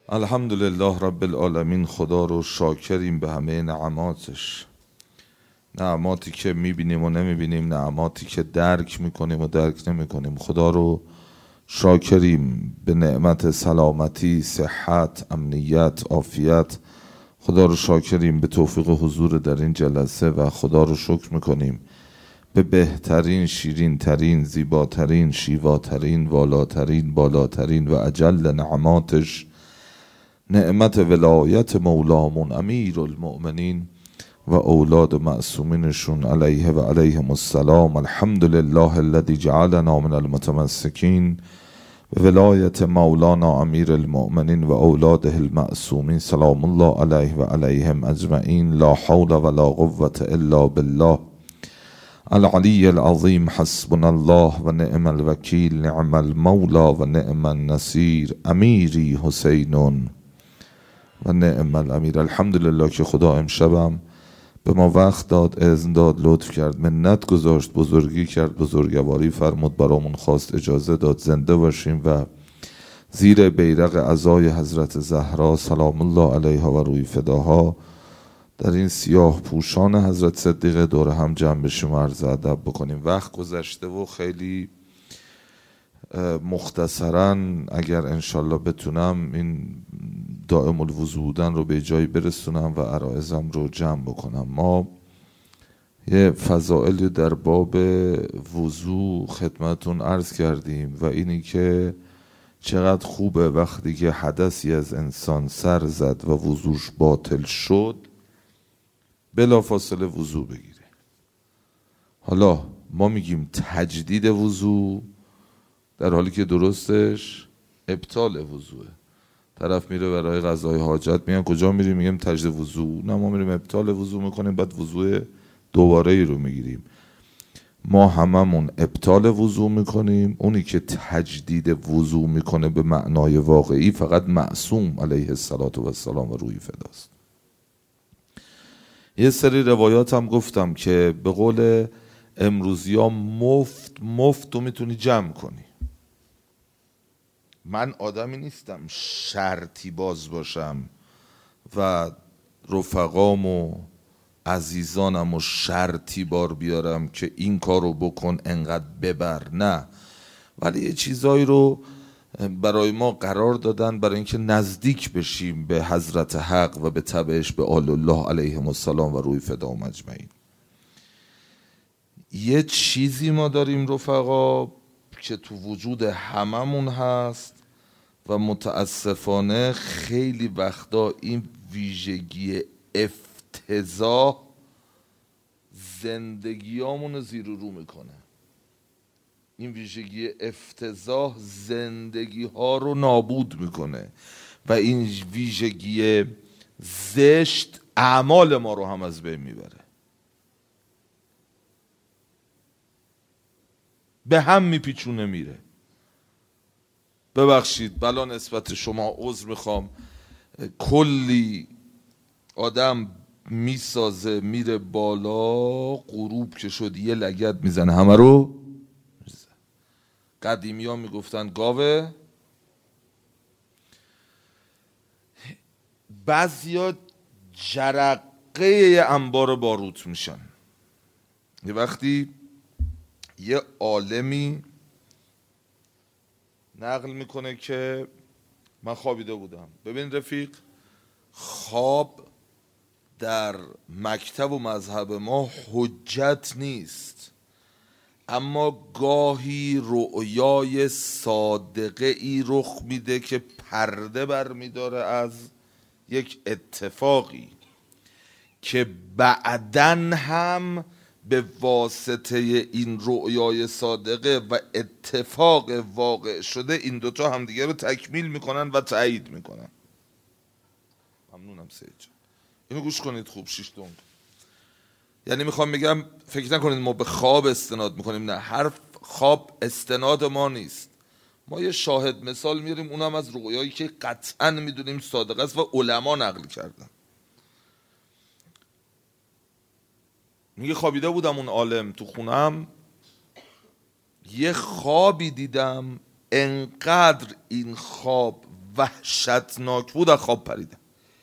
الحمدلله رب العالمین. خدا رو شاکریم به همه نعماتش، نعماتی که میبینیم و نمیبینیم، نعماتی که درک میکنیم و درک نمیکنیم. خدا رو شاکریم به نعمت سلامتی، صحت، امنیت، عافیت. خدا رو شاکریم به توفیق حضور در این جلسه و خدا رو شکر میکنیم به بهترین، شیرین ترین، زیباترین، شیواترین، والاترین، بالاترین و اجل نعماتش، نعمت ولایت مولامون امیر المؤمنین و اولاد معصومینشون علیه و علیهم السلام. الحمدلله الذی جعلنا من المتمسکین به ولایت مولانا امیر المؤمنین و اولاده المعصومین سلام الله علیه و علیهم اجمعین. لا حول ولا قوة الا بالله العلی العظیم. حسبنا الله و نعم الوکیل، نعم المولا و نعم النصیر. امیری حسین و نعم الامیر. الحمدلله که خدا امشبم به ما وقت داد، اذن داد، لطف کرد، منت گذاشت، بزرگی کرد، بزرگواری فرمود، برامون خواست، اجازه داد زنده باشیم و زیر بیرق عزای حضرت زهرا سلام الله علیها و روی فداها در این سیاه پوشان حضرت صدیقه دور هم جمع بشیم و عرض ادب بکنیم. وقت گذشته و خیلی مختصرا اگر انشالله بتونم این دائم الوضو بودن رو به جایی برسونم و عرائزم رو جمع بکنم. ما یه فضائلی در باب وضو خدمتون عرض کردیم و اینی که چقدر خوبه وقتی که حدثی از انسان سر زد و وضوش باطل شد بلافاصله وضو بگیره. حالا ما میگیم تجدید وضو در حالی که درستش ابطال وضوه. طرف میره برای قضای حاجت، میگن کجا میریم؟ میگیم تجدید وضو. نه، ما میریم ابطال وضو میکنیم، بعد وضو دوباره ای رو میگیریم. ما هممون ابطال وضو میکنیم. اونی که تجدید وضو میکنه به معنای واقعی فقط معصوم علیه السلام و روی فداست. یه سری روایات هم گفتم که به قول امروزی ها مفت تو میتونی جمع کنی. من آدمی نیستم شرطی باز باشم و رفقام و عزیزانم و شرطی بار بیارم که این کارو بکن انقدر ببر. نه، ولی یه چیزایی رو برای ما قرار دادن برای اینکه نزدیک بشیم به حضرت حق و به تبعش به آل الله علیهم السلام و روی فدا مجمعین. یه چیزی ما داریم رفقا که تو وجود هممون هست و متاسفانه خیلی وقتا این ویژگی افتضاح زندگیامون زیر و رو میکنه. این ویژگی افتضاح زندگی ها رو نابود میکنه و این ویژگی زشت اعمال ما رو هم از بین میبره، به هم میپیچونه میره. ببخشید بلا نسبت شما عذر میخوام. کلی آدم میسازه میره بالا، غروب که شد یه لگد میزنه همه رو. قدیمی ها میگفتن گاوه، بعضیا جرقه انبار باروت میشن. یه وقتی یه عالمی نقل میکنه که من خوابیده بودم. ببین رفیق، خواب در مکتب و مذهب ما حجت نیست، اما گاهی رؤیای صادقه ای رخ میده که پرده برمیداره از یک اتفاقی که بعدن هم به واسطه این رؤیای صادقه و اتفاق واقع شده این دوتا همدیگه رو تکمیل میکنن و تایید میکنن. ممنونم سید جان. اینو گوش کنید خوب، شیش دنگ. یعنی میخوام بگم فکر نکنید ما به خواب استناد میکنیم. نه، هر خواب استناد ما نیست. ما یه شاهد مثال میاریم، اونم از رؤیایی که قطعا میدونیم صادق است و علما نقل کردن. میگه خوابیده بودم اون عالم تو خونم، یه خوابی دیدم، انقدر این خواب وحشتناک بود از خواب پریدم.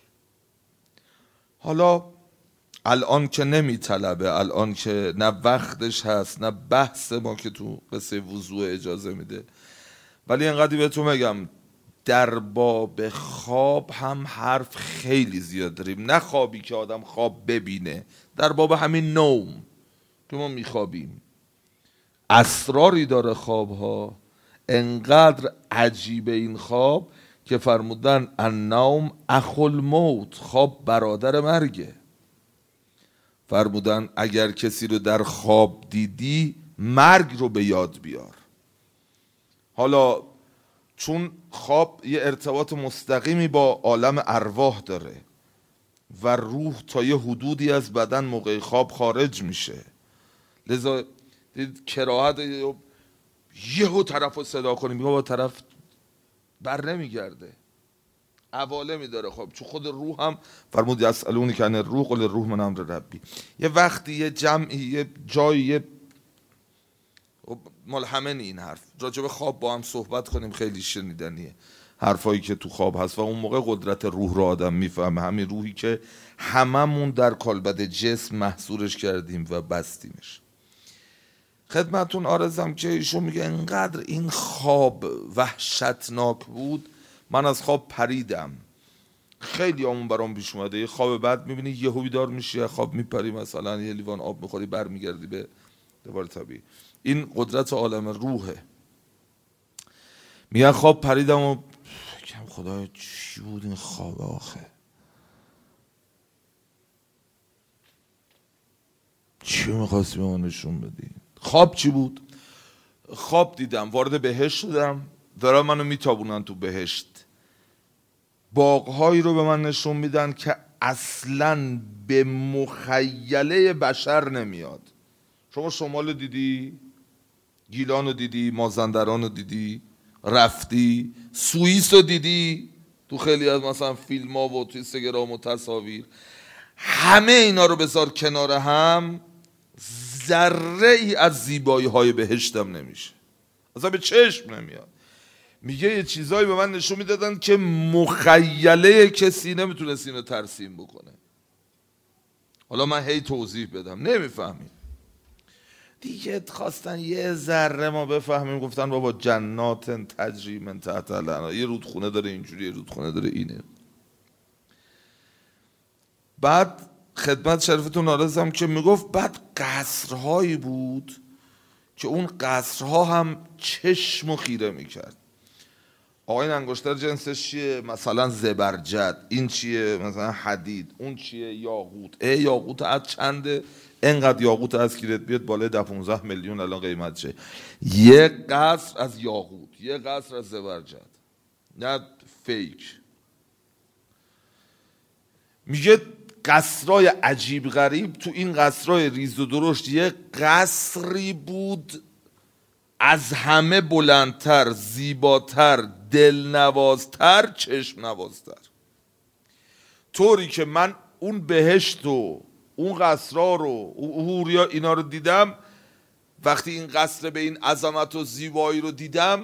حالا الان که نمیطلبه، الان که نه وقتش هست نه بحث ما که تو قصه وضوع اجازه میده، ولی اینقدر بهتون بگم در باب خواب هم حرف خیلی زیاد داریم. نه خوابی که آدم خواب ببینه، در باب همین نوم که ما میخوابیم اسراری داره. خواب ها انقدر عجیبه این خواب که فرمودن النوم اخو الموت، خواب برادر مرگه. فرمودن اگر کسی رو در خواب دیدی مرگ رو به یاد بیار. حالا چون خواب یه ارتباط مستقیمی با عالم ارواح داره و روح تا یه حدودی از بدن موقع خواب خارج میشه، لذا کراهت یهو طرف رو صدا کنیم میگه با طرف بر نمیگرده، عوالمی داره خواب. چون خود روح هم فرمود یسألونی که عن الروح قل الروح من امر ربی. یه وقتی یه جمعی یه جایی ملهمه این حرف راجع به خواب با هم صحبت کنیم، خیلی شنیدنیه حرفایی که تو خواب هست و اون موقع قدرت روح رو آدم میفهمه، همین روحی که هممون در کالبد جسم محصورش کردیم و بستیمش. خدمتون آرزم که ایشون میگه انقدر این خواب وحشتناک بود من از خواب پریدم. خیلی همون برام پیش اومده، یه خواب بعد میبینی یهو بیدار میشی، خواب میپری، مثلا یه لیوان آب میخوری برمیگردی به دوباره طبیعی. این قدرت عالم روحه. میگن خواب پریدم و کم خدای چی بود این خواب آخه، چی میخواستی به من نشون بدی؟ خواب چی بود؟ خواب دیدم وارد بهشت شدم، دارن منو میتابونن تو بهشت، باغهایی رو به من نشون میدن که اصلاً به مخیله بشر نمیاد. شما شمال دیدی؟ گیلان رو دیدی؟ مازندران رو دیدی؟ رفتی؟ سوئیس رو دیدی؟ تو خیلی از مثلا فیلم ها و تو اینستاگرام و تصاویر. همه اینا رو بذار کنار هم، ذره ای از زیبایی های بهشتم نمیشه، اصلا به چشم نمیاد. میگه یه چیزایی به من نشون میدادن که مخیله کسی نمیتونست اینو ترسیم بکنه. حالا من هی توضیح بدم نمیفهمیم دیگه، خواستن یه ذره ما بفهمیم، گفتن بابا جنات تجری من تحت الانهار، یه رودخونه داره اینجوری، یه رودخونه داره اینه. بعد خدمت شریفتون آرزم که میگفت بعد قصرهایی بود که اون قصرها هم چشم و خیره میکرد. آقا این انگشتر جنسش چیه؟ مثلا زبرجد. این چیه؟ مثلا حدید. اون چیه؟ یاقوت. یاقوت از چنده؟ انقدر یاقوت از گیرت بیاد بالای 10-15 میلیون الان قیمتشه. یه قصر از یاقوت، یه قصر از زبرجد، نه فیک. میگه قصرهای عجیب غریب. تو این قصرهای ریز و درشت یه قصری بود از همه بلندتر، زیباتر، دلنوازتر، چشم نوازتر، طوری که من اون بهشت و اون قصرها رو، حوریا اینا رو دیدم. وقتی این قصر به این عظمت و زیبایی رو دیدم،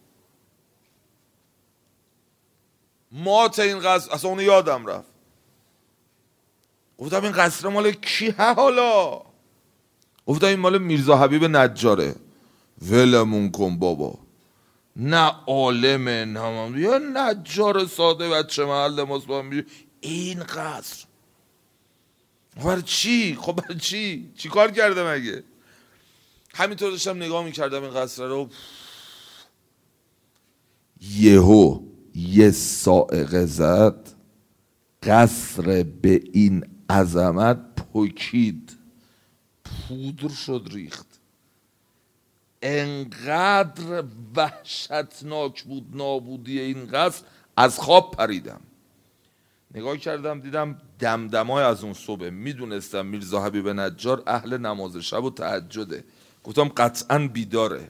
مات این قصر اصلا اونو یادم رفت. گفتم این قصر مال کیه حالا؟ گفتم این مال میرزا حبیب نجاره. ولمون کن بابا، نه عالمه نه یا نجار ساده بچه محل ماست. این قصر برای چی؟ خب برای چی؟ چی کار کرده مگه؟ همینطور داشتم نگاه میکردم این قصر رو، یهو یه صاعقه زد، قصر به این عظمت پکید، پودر شد، ریخت. انقدر وحشتناک بود نابودی این قصر. از خواب پریدم، نگاه کردم دیدم دمدمای از اون صبح. میدونستم میرزا حبیب نجار اهل نماز شب و تهجده. گفتم قطعا بیداره،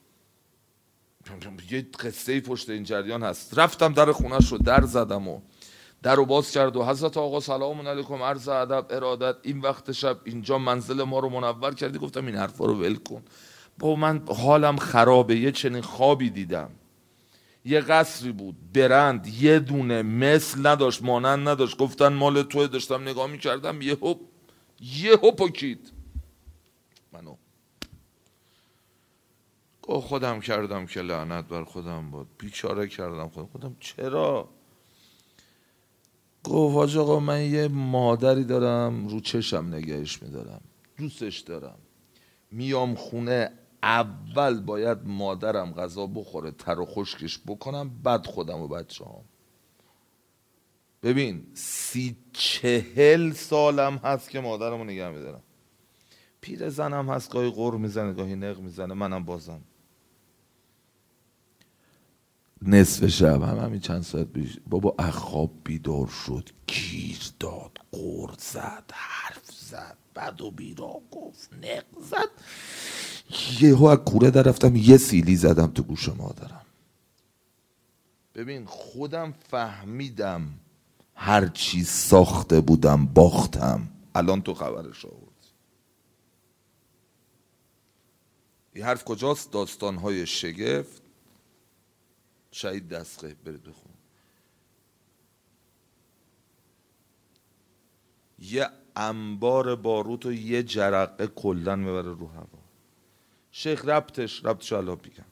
یه قصه پشت این جریان هست. رفتم در خونش رو در زدم و در رو باز کرد و حضرت آقا سلام علیکم، عرض ادب ارادت، این وقت شب اینجا منزل ما رو منور کردی. گفتم این حرفا رو ول کن با من حالم خرابه، یه چنین خوابی دیدم. یه قصری بود برند، یه دونه مثل نداشت، مانند نداشت. گفتن مال توه. داشتم نگاه میکردم یهو پکید منو. خودم کردم که لعنت بر خودم بود، بیچاره کردم خودم. چرا؟ گفت حاج آقا من یه مادری دارم رو چشم نگهش میدارم، دوستش دارم، میام خونه اول باید مادرم غذا بخوره، تر و خشکش بکنم، بعد خودم و بچه هم. ببین 40 سالم هست که مادرمو نگه میدارم. پیر زنم هست گاهی غر میزنه گاهی نق میزنه، منم بازم نصف شب همین چند ساعت پیش بابا اخواب بیدار شد، گیر داد، غر زد، حرف زد، بد و بیرا گفت، نق زد. یهو از کوره در رفتم یه سیلی زدم تو گوش مادرم. ببین خودم فهمیدم هر چی ساخته بودم باختم. الان تو خبرش آورد. این حرف کجاست؟ داستان‌های شگفت شهید دستقیب، برید بخون. یه انبار باروت و یه جرقه کلن میبره رو هوا. شیخ ربطش الان بگم.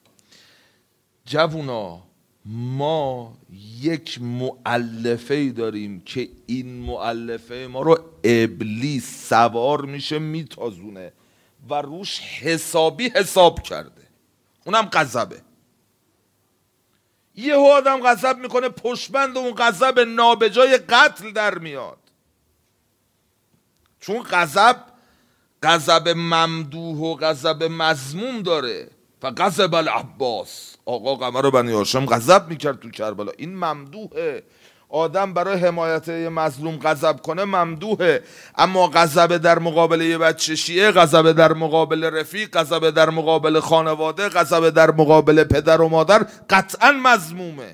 جوونا ما یک مؤلفه‌ای داریم که این مؤلفه ما رو ابلیس سوار میشه میتازونه و روش حسابی حساب کرده، اونم غضبه. یه آدم غضب میکنه، پشتبند اون غضب نابجای قتل در میاد. چون غضب ممدوح و غضب مذموم داره. و غضب العباس، آقا قمر بنی هاشم غضب میکرد تو کربلا، این ممدوحه. آدم برای حمایت یه مظلوم غضب کنه ممدوحه. اما غضب در مقابل یه بچه شیعه، غضب در مقابل رفیق، غضب در مقابل خانواده، غضب در مقابل پدر و مادر قطعا مذمومه.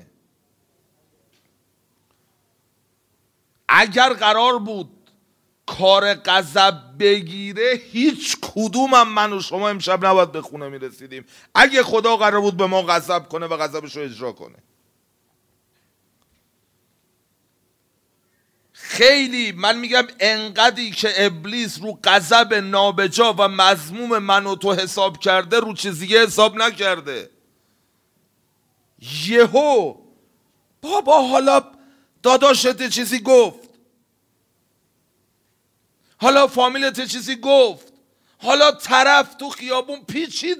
اگر قرار بود کار غضب بگیره، هیچ کدومم من و شما امشب نباید به خونه میرسیدیم. اگه خدا قرار بود به ما غضب کنه و غضبش رو اجرا کنه. خیلی من میگم انقدری که ابلیس رو غضب نابجا و مذموم من و تو حساب کرده، رو چیزیه حساب نکرده. یهو بابا حالا داداشت چیزی گفت، حالا فامیلت چیزی گفت، حالا طرف تو خیابون پیچید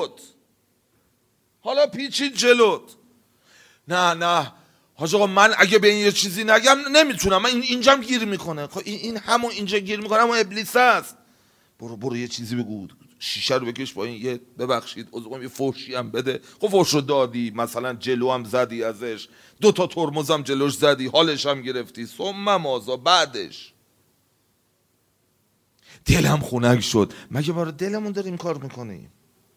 جلوت. نه حاج آقا من اگه به این یه چیزی نگم نمیتونم، من اینجام گیر میکنه. این همون اینجا گیر میکنه، همون ابلیس هست. برو یه چیزی بگو، شیشه رو بکش با این، یه ببخشید عذرخواهی، یه فحشی هم بده. خب فحش رو دادی، مثلا جلو هم زدی ازش، 2 تا ترمز هم جلوش زدی، حالش هم گرفتی، ثم ماذا بعدش؟ دلم خنک شد. مگه برای دلمون داریم کار میکنیم؟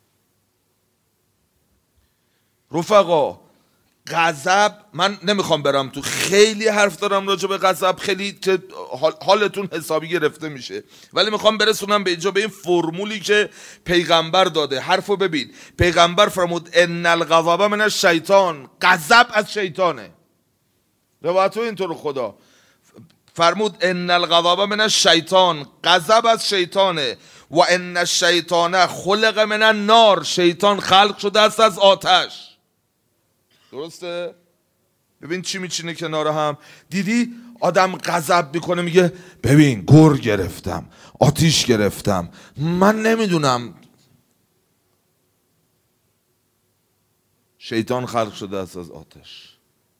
رفقا غضب، من نمیخوام برم تو، خیلی حرف دارم راجع به غضب، خیلی که حالتون حسابی گرفته میشه، ولی میخوام برسونم به اینجا، به این فرمولی که پیغمبر داده. حرفو ببین، پیغمبر فرمود ان الغضب من الشیطان، غضب از شیطانه. روایتو اینطور خدا فرمود ان الغضب من الشیطان، غضب از شیطانه. و ان الشیطان خلق من النار، شیطان خلق شده است از آتش. درسته؟ ببین چی میچینه کنار هم. دیدی آدم غضب میکنه میگه ببین گر گرفتم، آتیش گرفتم، من نمیدونم. شیطان خلق شده است از آتش.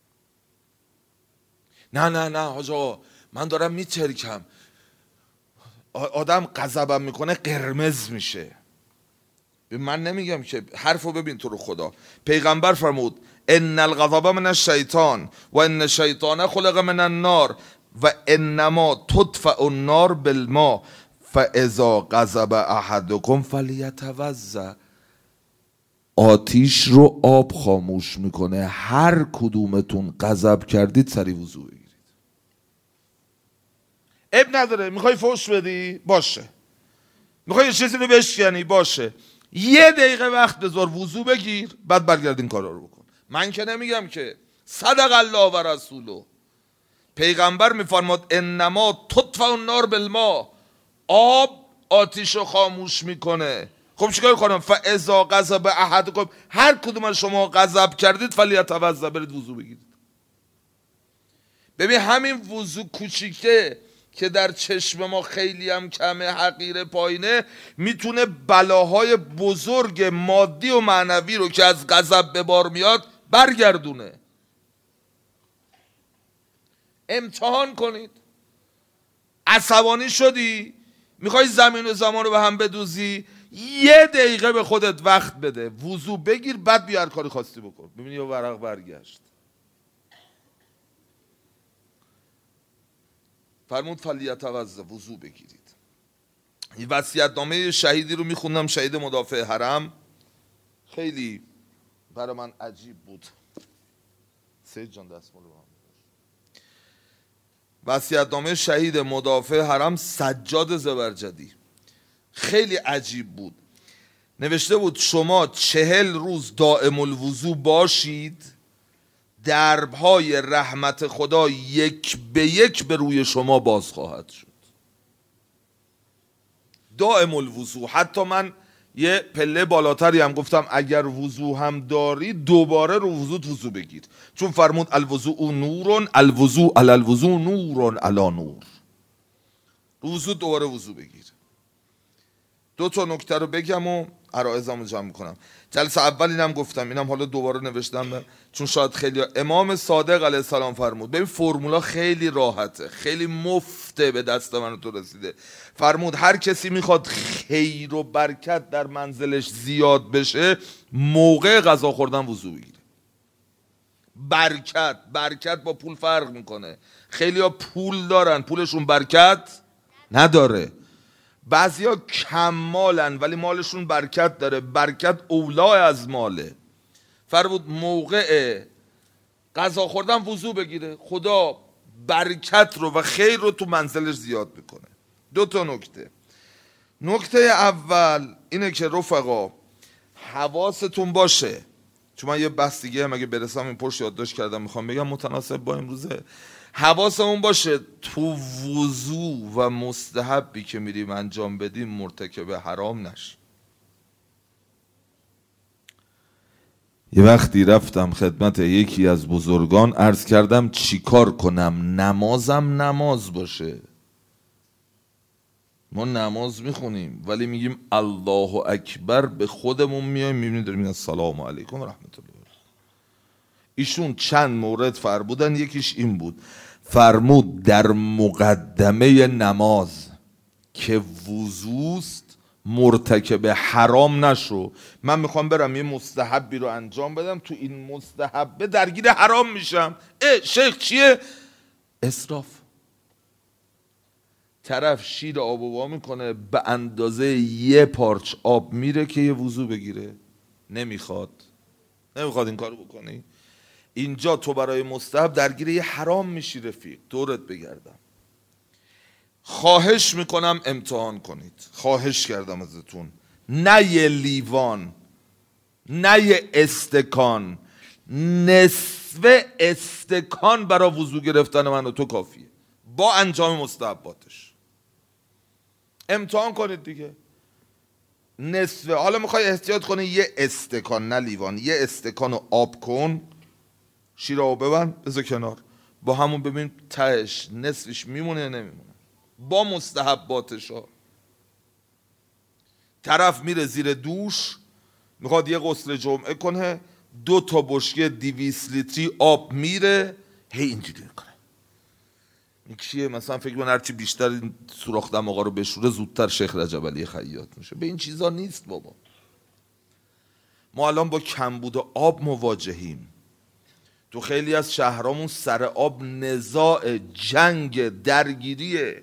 نه حاج آقا من دارم میچرکم. آدم غضبم میکنه قرمز میشه. من نمیگم که، حرفو ببین تو رو خدا. پیغمبر فرمود ان الغضب من الشیطان و ان الشیطان خلق من النار و انما تطفئ النار بالماء فاذا غضب احدکم فلیتوضا. آتیش رو آب خاموش میکنه. هر کدومتون غضب کردید سری وضو بگیرید. اب نداره، میخوای فحش بدی باشه، میخوای یه چیزی رو بشکنی باشه، 1 دقیقه وقت بذار وضو بگیر، بعد برگرد این کارا رو بکن. من که نمیگم که. صدق الله و رسوله. پیغمبر میفرماد انما تطفئ النار بالماء، آب آتش رو خاموش میکنه. خب چیکار کنم؟ فاذا غضب احدکم، هر کدوم از شما غضب کردید فلیتوضا، برید وضو بگیرید. ببین همین وضو کوچیکه که در چشم ما خیلی هم کمه، حقیره، پایینه، میتونه بلاهای بزرگ مادی و معنوی رو که از غضب به بار میاد برگردونه. امتحان کنید. عصبانی شدی، میخوای زمین و زمان رو به هم بدوزی، 1 دقیقه به خودت وقت بده، وضو بگیر، بعد بیا هر کاری خواستی بکن. ببینی یه ورق برگشت. فرمود فلیتوضا، وضو بگیرید. این وصیت‌نامه شهیدی رو میخوندم، شهید مدافع حرم، خیلی برای من عجیب بود. سید جان دستمال رو هم وصیت‌نامه شهید مدافع حرم سجاد زبرجدی خیلی عجیب بود. نوشته بود شما 40 روز دائم الوضو باشید، دربهای رحمت خدا 1 به 1 به روی شما باز خواهد شد. دائم الوضو. حتی من یه پله بالاتری هم گفتم اگر وضو هم داری دوباره رو وضو بگیر، چون فرمود الوضو نورون، الوضو علی الوضو نورون علی نور. وضو دوباره وضو بگیر. 2 تا نکته رو بگم و عرایضمو جمع کنم. جلسه اول اینم گفتم، اینم حالا دوباره نوشتم چون شاید خیلی. امام صادق علیه السلام فرمود، ببین فرمولا خیلی راحته، خیلی مفته، به دست من تو رسیده. فرمود هر کسی میخواد خیر و برکت در منزلش زیاد بشه، موقع غذا خوردن وضو بگیره. برکت با پول فرق میکنه. خیلی ها پول دارن، پولشون برکت نداره. بعضیا کمالن ولی مالشون برکت داره، برکت اولا از ماله. فرمود موقع غذا خوردن وضو بگیره، خدا برکت رو و خیر رو تو منزلش زیاد میکنه. 2 تا نکته. نکته اول اینه که رفقا حواستون باشه، چون من یه بحث دیگه هم اگه برسم این پشت یادداشت کردم میخوام بگم متناسب با امروزه. حواسمون باشه تو وضو و مستحبی که میریم انجام بدیم مرتکب حرام نشیم. یه وقتی رفتم خدمت یکی از بزرگان، عرض کردم چی کار کنم نمازم نماز باشه. ما نماز میخونیم ولی میگیم الله اکبر، به خودمون میایم میبینیم داریم میگن سلام علیکم و رحمت الله. ایشون چند مورد فرمودن، یکیش این بود، فرمود در مقدمه نماز که وضوست مرتکب حرام نشو. من میخوام برم یه مستحبی رو انجام بدم، تو این مستحبه درگیر حرام میشم. شیخ چیه؟ اسراف. طرف شیر آب و وا میکنه، به اندازه 1 پارچ آب میره که یه وضو بگیره، نمیخواد این کارو بکنی. اینجا تو برای مستحب درگیر یه حرام میشی. رفیق دورت بگردم، خواهش میکنم امتحان کنید، خواهش کردم ازتون. نه یه لیوان، نه یه استکان، نصف استکان برای وضو گرفتن من و تو کافیه با انجام مستحباتش. امتحان کنید دیگه. نصف. حالا میخوای احتیاط کنی یه استکان، نه لیوان، یه استکان رو آب کن، شیر آب ببند بذار کنار، با همون ببین تهش نصفش میمونه یا نمیمونه با مستحباتش ها. طرف میره زیر دوش میخواد یه غسل جمعه کنه، 2 تا بشکه 200 لیتری آب میره، هی اینجوری میکنه. این کیه؟ مثلا فکر کن هرچی بیشتر این سوراخ دماغا رو بشوره زودتر شیخ رجب علی خیاط میشه. به این چیزا نیست بابا. ما الان با کمبود آب مواجهیم. تو خیلی از شهرامون سر آب نزاع، جنگ، درگیریه.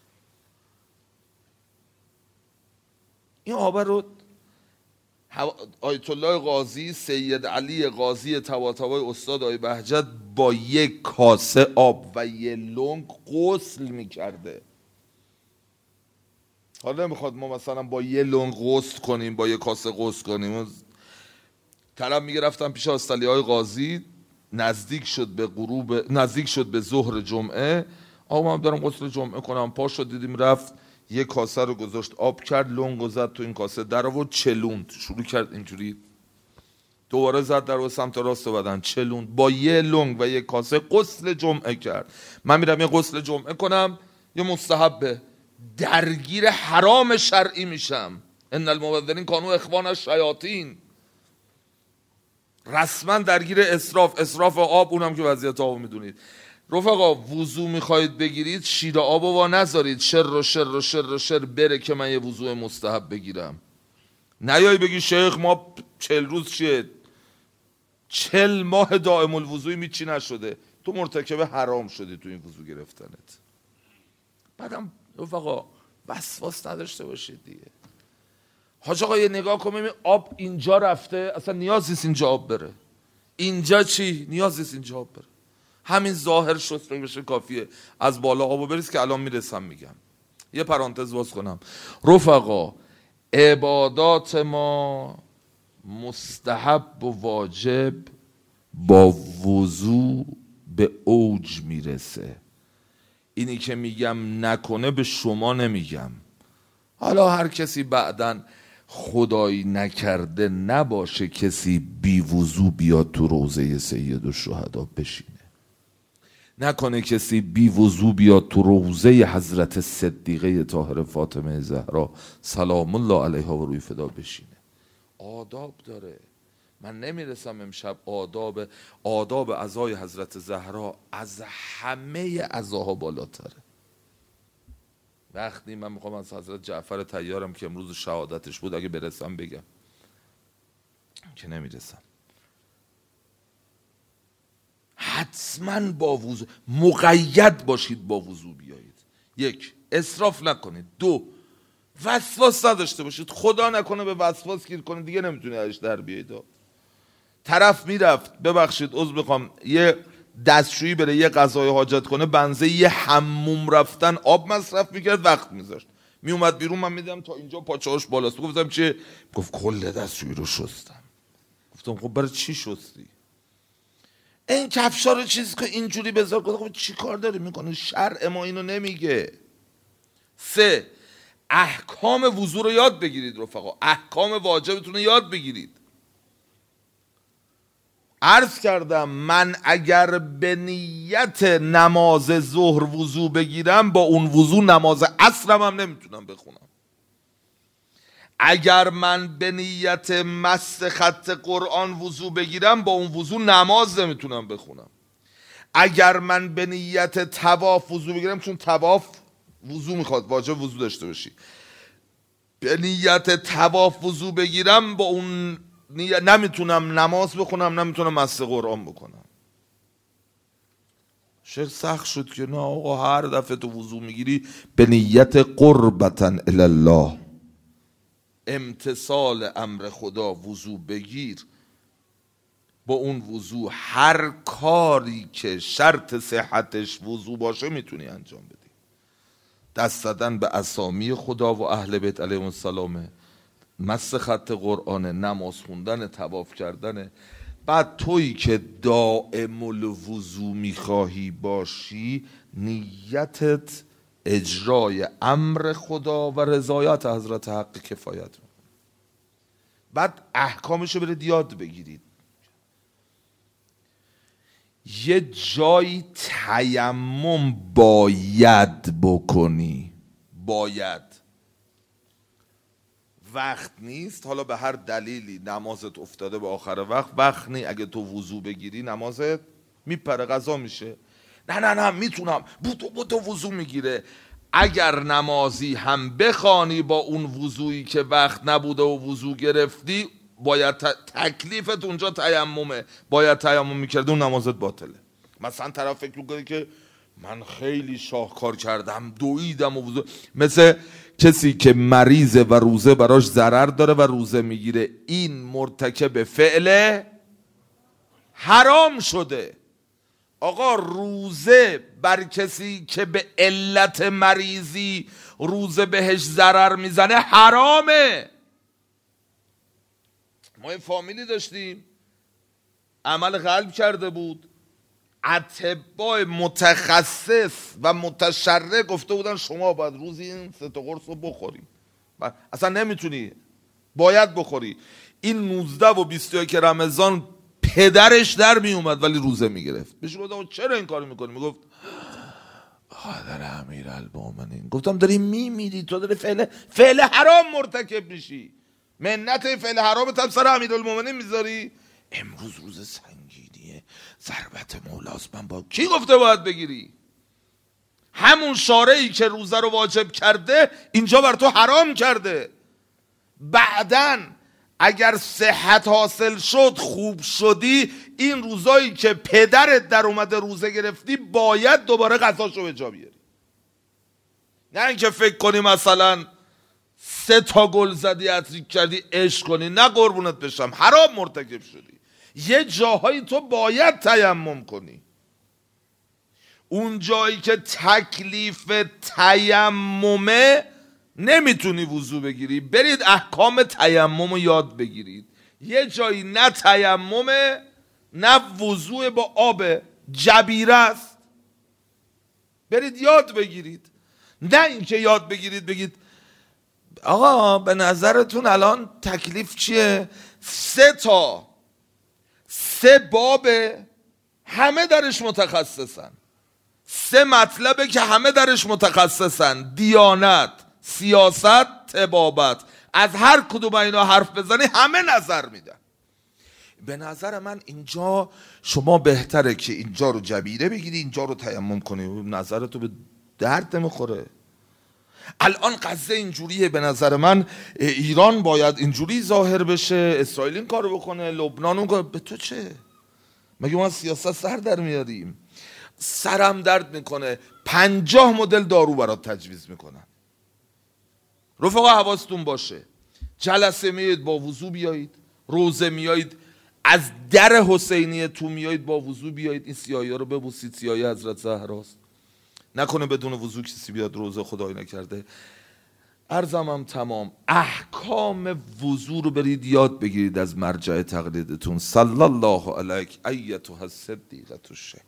این آب رو آیت الله قاضی، سید علی قاضی طباطبای استاد آی بهجت با 1 کاسه آب و 1 لنگ غسل میکرده. حالا نمیخواد ما مثلا با 1 لنگ غسل کنیم، با 1 کاسه غسل کنیم. طلب میگه رفتم پیش آستالیای قاضی، نزدیک شد به ظهر جمعه. آقا من دارم غسل جمعه کنم، پا شد دیدیم رفت یه کاسه رو گذاشت آب کرد، لنگ زد تو این کاسه، در آورد چلوند، شروع کرد اینجوری، دوباره زد در سمت راست بدن چلوند، با یه لنگ و یه کاسه غسل جمعه کرد. من میرم یه غسل جمعه کنم، یه مستحبه، درگیر حرام شرعی میشم. ان المبذرین کانوا اخوان الشیاطین. رسما درگیر اسراف آب، اونم که وضعیت آب میدونید. رفقا وضو میخواید بگیرید، شیر آبو وا نذارید شر بره که من یه وضو مستحب بگیرم. نیای بگی شیخ ما 40 روز چیه، 40 ماه دائم الوضوی میچی نشده، تو مرتکب حرام شدی تو این وضو گرفتنت. بعدم رفقا وسواس نداشته باشید دیگه. حاج آقا یه نگاه کنیم، آب اینجا رفته، اصلا نیاز نیست اینجا آب بره. اینجا چی؟ نیاز نیست اینجا آب بره. همین ظاهر شسته بشه کافیه. از بالا آبو بریز که الان میرسم میگم. یه پرانتز باز کنم. رفقا عبادات ما مستحب و واجب با وضو به اوج میرسه. اینی که میگم نکنه به شما نمیگم. حالا هر کسی بعدن خدایی نکرده نباشه کسی بی وضو بیاد تو روضه سید الشهدا بشینه، نکنه کسی بی وضو بیاد تو روضه حضرت صدیقه طاهره فاطمه زهرا سلام الله علیها و روی فدا بشینه. آداب داره. من نمیرسم امشب آداب عزای حضرت زهرا از همه عزاها بالاتره. وقتی من میخوام از حضرت جعفر طیارم که امروز شهادتش بود اگه برسم بگم که نمیرسم، حتما با وضو مقید باشید، با وضو بیایید. 1 اسراف نکنید. 2 وسواس نداشته باشید. خدا نکنه به وسواس گیر کنید دیگه نمیتونید ازش در بیایید. طرف میرفت ببخشید عذر بخوام یه دستشویی بره یه غذای حاجت کنه، بنزه یه حموم رفتن آب مصرف میکرد، وقت میذاشت، میومد بیرون، من میدم تا اینجا پاچه‌اش بالاست. گفتم چیه؟ گفت کل دستشویی رو شستم. گفتم خب برای چی شستی؟ این کفشا رو چیز که اینجوری بذار. گفتم خب چی کار داری میکنی؟ شرع ما اینو نمیگه. 3 احکام وضو رو یاد بگیرید رفقا، احکام واجبتون رو یاد بگیرید. عرض کردم من اگر به نیت نماز ظهر وضو بگیرم، با اون وضو نماز عصرم هم نمیتونم بخونم. اگر من به نیت مس خط قرآن وضو بگیرم، با اون وضو نماز نمیتونم بخونم. اگر من به نیت طواف وضو بگیرم، چون طواف وضو میخواد، واجب وضو داشته باشی، به نیت طواف وضو بگیرم، با اون نمیتونم نماز بخونم، نمیتونم مس قرآن بکنم. شیخ سخت شد که نه آقا هر دفعه تو وضو میگیری به نیت قربتا الی الله، امتثال امر خدا وضو بگیر، با اون وضو هر کاری که شرط صحتش وضو باشه میتونی انجام بدی. دست زدن به اسامی خدا و اهل بیت علیهم السلام، مس خط قرآن، نماز خوندن، طواف کردن. بعد تویی که دائم الوضو میخواهی باشی، نیتت اجرای امر خدا و رضایت حضرت حق کفایت میکنه. بعد احکامشو برید یاد بگیرید. یه جایی تیمم باید بکنی، باید، وقت نیست، حالا به هر دلیلی نمازت افتاده به آخر وقت نی، اگه تو وضو بگیری نمازت میپره، قضا میشه. نه میتونم، بودو وضو میگیره. اگر نمازی هم بخوانی با اون وضویی که وقت نبوده و وضو گرفتی، باید تکلیفت اونجا تیممه، باید تیمم میکردی، اون نمازت باطله. مثلا طرف فکر میکنه که من خیلی شاهکار کردم، دویدم و وضو، مثل کسی که مریضه و روزه براش ضرر داره و روزه میگیره، این مرتکب فعل حرام شده. آقا روزه بر کسی که به علت مریضی روزه بهش ضرر میزنه حرامه. ما یه فامیلی داشتیم عمل قلب کرده بود، اطباء متخصص و متشرع گفته بودن شما باید روزی این 3 قرص رو بخوری، اصلا نمیتونی، باید بخوری. این 19 و 21 رمضان پدرش در می اومد ولی روزه میگرفت. بهش گفتم چرا این کارو میکنی؟ میگفت خادر امیرالمومنین. گفتم داری میمیری، تو داری فعل حرام مرتکب میشی، منت فعل حرامت هم سر امیرالمومنین میذاری. امروز روز سنگینیه، ضربت مولاست، من با کی گفته باید بگیری؟ همون شارعی که روزه رو واجب کرده اینجا بر تو حرام کرده. بعدن اگر صحت حاصل شد، خوب شدی، این روزایی که پدرت در اومده روزه گرفتی باید دوباره غذاشو به جا بیاری. نه اینکه فکر کنی مثلا 3 گل زدی عطریک کردی عشق کنی، نه قربونت بشم، حرام مرتکب شدی. یه جاهایی تو باید تیمم کنی. اون جایی که تکلیف تیممه نمیتونی وضو بگیری، برید احکام تیمم رو یاد بگیرید. یه جایی نه تیممه نه وضو با آب جبیره است، برید یاد بگیرید. نه اینکه یاد بگیرید بگید آقا به نظرتون الان تکلیف چیه؟ 3 بابه همه درش متخصصن، 3 مطلبه که همه درش متخصصن: دیانت، سیاست، طبابت. از هر کدوم اینا حرف بزنی همه نظر میدن. به نظر من اینجا شما بهتره که اینجا رو جبیره بگیری، اینجا رو تیمم کنی. نظرتو به درد نمیخوره. الان قضیه اینجوریه، به نظر من ایران باید اینجوری ظاهر بشه، اسرائیل این کارو بکنه، لبنان اون کارو. به تو چه؟ مگه ما سیاست سر در میاریم؟ سرم درد میکنه 50 مدل دارو برات تجویز میکنن. رفقا حواستون باشه، جلسه میایید با وضو بیایید، روزه میایید از در حسینیه تو میایید با وضو بیایید، این سیاهی ها رو ببوسید، سیاهی حضرت زهراست. نکنه بدون وضو کسی بیاد روزه خدای نکرده. عرضم هم تمام. احکام وضو رو برید یاد بگیرید از مرجع تقلیدتون. صلی الله علیک ایتها الصدیقه الشهیده.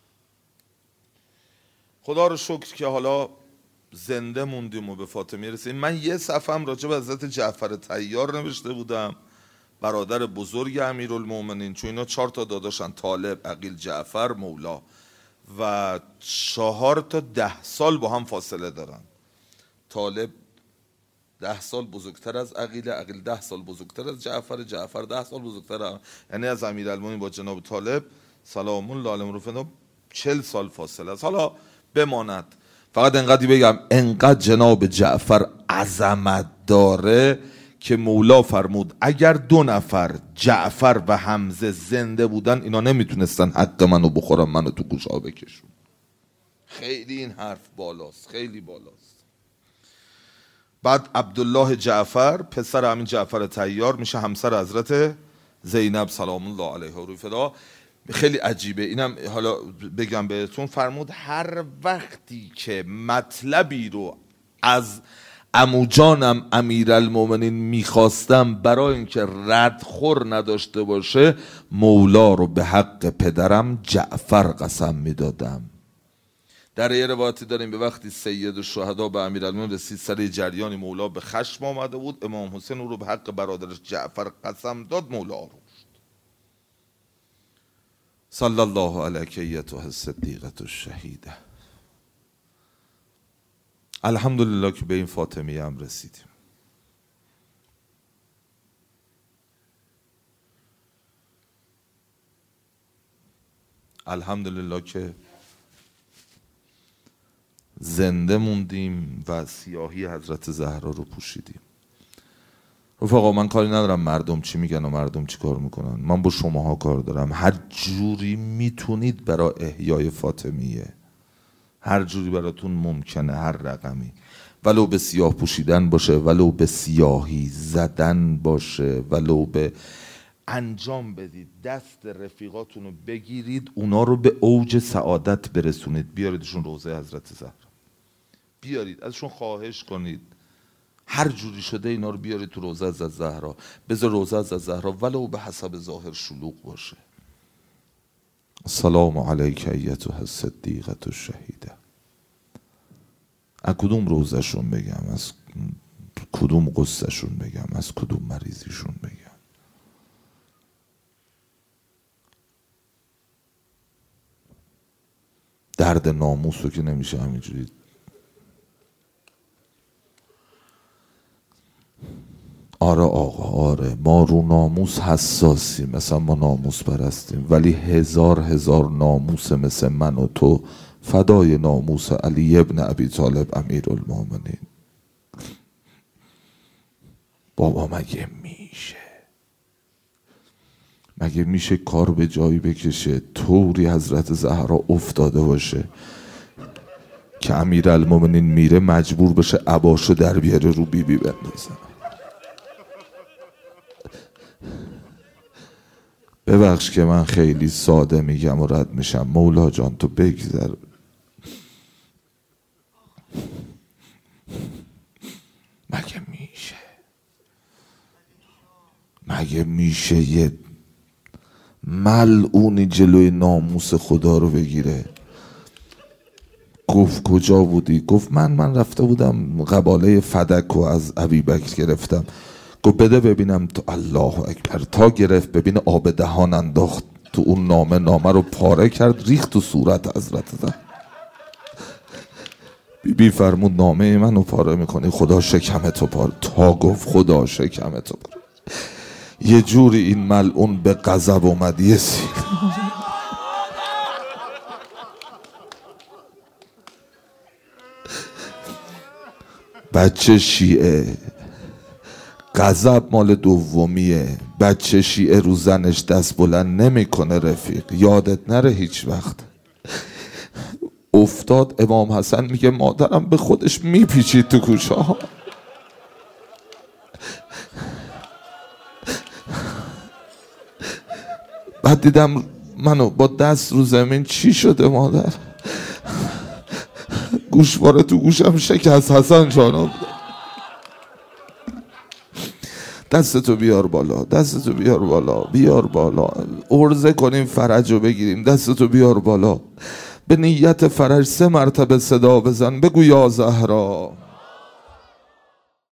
خدا رو شکر که حالا زنده موندیم و به فاطمیه رسیدیم. من یه صفحم راجع به حضرت جعفر طیار نوشته بودم، برادر بزرگ امیرالمومنین، چون اینا 4 داداشن: طالب، عقیل، جعفر، مولا، و 4 10 سال با هم فاصله دارن. طالب 10 سال بزرگتر از عقیل، عقیل 10 سال بزرگتر از جعفر، جعفر 10 سال بزرگتر یعنی از امیرالمومنین با جناب طالب سلام الله علیه رفقا 40 سال فاصله است. حالا بماند، فقط انقدری بگم انقدر جناب جعفر عظمت داره که مولا فرمود اگر 2 نفر جعفر و حمزه زنده بودن اینا نمیتونستن حق منو بخورن، منو تو گوشا بکشون. خیلی این حرف بالاست، خیلی بالاست. بعد عبدالله جعفر پسر همین جعفر طیار میشه همسر حضرت زینب سلام الله علیها و روی فدا. خیلی عجیبه، اینم حالا بگم بهتون. فرمود هر وقتی که مطلبی رو از عمو جانم امیرالمومنین میخواستم برای اینکه ردخور نداشته باشه، مولا رو به حق پدرم جعفر قسم میدادم. در یه روایتی داریم به وقتی سید الشهدا به امیرالمومنین رسید، سر جریانی مولا به خشم آمده بود، امام حسین او رو به حق برادرش جعفر قسم داد، مولا آروم شد. صلی الله علیک ایتها الصدیقه الشهیده. الحمدلله که به این فاطمیه هم رسیدیم. الحمدلله که زنده موندیم و سیاهی حضرت زهرا رو پوشیدیم. رفقا من کاری ندارم مردم چی میگن و مردم چی کار میکنن، من با شماها کار دارم. هر جوری میتونید برای احیای فاطمیه، هر جوری براتون ممکنه، هر رقمی، ولو به سیاه پوشیدن باشه، ولو به سیاهی زدن باشه، ولو به انجام بدید، دست رفیقاتون رو بگیرید، اونا رو به اوج سعادت برسونید، بیاریدشون روضه حضرت زهرا، بیارید ازشون خواهش کنید. هر جوری شده اینا رو بیاری تو روضه از زهرا، بذار روضه از زهرا ولو به حسب ظاهر شلوغ باشه. سلام علیک ایتها الصدیقه الشهیده. از کدوم روضهشون بگم، از کدوم قصهشون بگم، از کدوم مریضیشون بگم؟ درد ناموس رو که نمیشه همینجوری. آره آقا، آره ما رو ناموس حساسیم، مثلا ما ناموس پرستیم، ولی هزار ناموس مثل من و تو فدای ناموس علی ابن ابی طالب امیرالمومنین. بابا مگه میشه کار به جایی بکشه طوری حضرت زهرا افتاده باشه که امیرالمومنین میره مجبور بشه عباشو در بیاره رو بیبی بندازه؟ ببخش که من خیلی ساده میگم و رد میشم، مولا جان تو بگذر. مگه میشه یه ملعونی جلوی ناموس خدا رو بگیره؟ گفت کجا بودی؟ گفت من رفته بودم قباله فدک و از ابیبکر گرفتم. گفت بده ببینم. تو الله اکبر، تا گرفت ببین آب دهان انداخت تو اون نامه رو پاره کرد ریخت تو صورت حضرت زهرا. بی فرمود نامه منو پاره میکنی، خدا شکمتو پاره. تا گفت خدا شکمتو پاره. یه جوری این ملعون به غضب اومد، یه سیل بچه شیعه، غضب مال دومیه. بچه شیعه رو زنش دست بلند نمیکنه رفیق، یادت نره هیچ وقت. افتاد امام حسن میگه مادرم به خودش میپیچید تو کوچه ها. بعد دیدم منو با دست رو زمین، چی شده مادر؟ گوشواره تو گوشم شکست حسن جانم. دستتو بیار بالا، دستتو بیار بالا، بیار بالا، عرضه کنیم فرج رو بگیریم. دستتو بیار بالا، به نیت فرج 3 مرتبه صدا بزن، بگو یا زهرا.